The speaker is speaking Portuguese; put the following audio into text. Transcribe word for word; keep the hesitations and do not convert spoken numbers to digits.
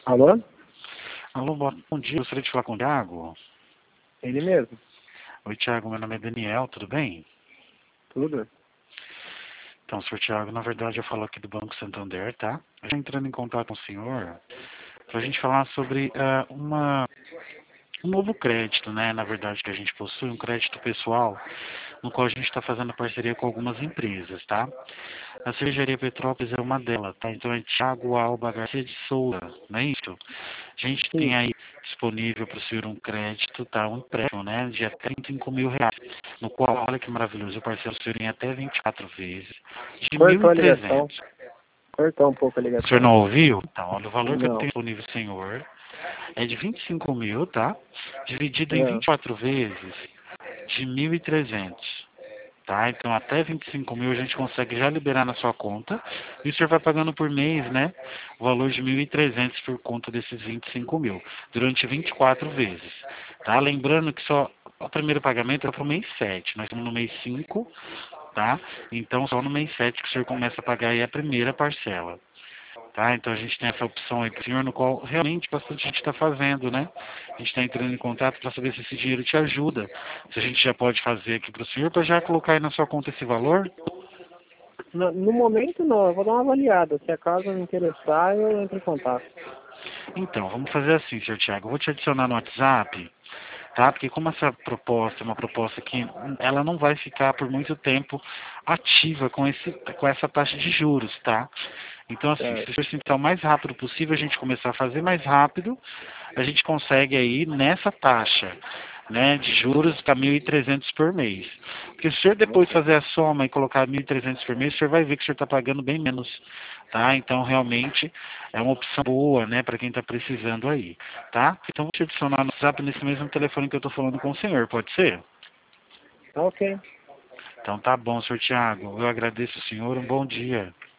Alô? Alô, bom bom dia. Gostaria de falar com o Thiago. Ele mesmo? Oi, Thiago. Meu nome é Daniel. Tudo bem? Tudo? Então, senhor Thiago, na verdade eu falo aqui do Banco Santander, tá? Eu estou entrando em contato com o senhor para a gente falar sobre ah, uma, um novo crédito, né? Na verdade, que a gente possui, um crédito pessoal, no qual a gente está fazendo parceria com algumas empresas, tá? A Cervejaria Petrópolis é uma delas, tá? Então é Thiago Alba Garcia de Souza, não é isso? A gente tem Sim. aí disponível para o senhor um crédito, tá? Um empréstimo, né? De até trinta e cinco mil reais, no qual, olha que maravilhoso, eu parcelo o senhor em até vinte e quatro vezes, de mil Cortou e a ligação. trezentos. Cortou um pouco a O senhor ligação. não ouviu? Então, olha, o valor que eu Não. tenho disponível, senhor, é de vinte e cinco mil, tá? Dividido em Não. vinte e quatro vezes, de mil e trezentos. Tá? Então até vinte e cinco mil a gente consegue já liberar na sua conta e o senhor vai pagando por mês, né? O valor de mil e trezentos por conta desses vinte e cinco mil, durante vinte e quatro vezes. Tá? Lembrando que só o primeiro pagamento é para o mês sete, nós estamos no mês cinco, tá? Então só no mês sete que o senhor começa a pagar aí a primeira parcela. Tá? Então a gente tem essa opção aí para o senhor, no qual realmente bastante gente está fazendo, né? A gente está entrando em contato para saber se esse dinheiro te ajuda. Se a gente já pode fazer aqui para o senhor, para já colocar aí na sua conta esse valor. No, no momento não, eu vou dar uma avaliada. Se acaso me interessar, eu entro em contato. Então, vamos fazer assim, senhor Thiago. Eu vou te adicionar no WhatsApp, tá? Porque como essa proposta é uma proposta que ela não vai ficar por muito tempo ativa com, esse, com essa taxa de juros, tá? Então, assim, se Certo. o senhor sentar o mais rápido possível, a gente começar a fazer mais rápido, a gente consegue aí nessa taxa, né, de juros para mil e trezentos por mês. Porque se o senhor depois Ok. fazer a soma e colocar mil e trezentos por mês, o senhor vai ver que o senhor está pagando bem menos, tá? Então, realmente, é uma opção boa, né, para quem está precisando aí, tá? Então, vou te adicionar no WhatsApp nesse mesmo telefone que eu estou falando com o senhor, pode ser? Ok. Então, tá bom, senhor Thiago. Eu agradeço o senhor, um bom dia.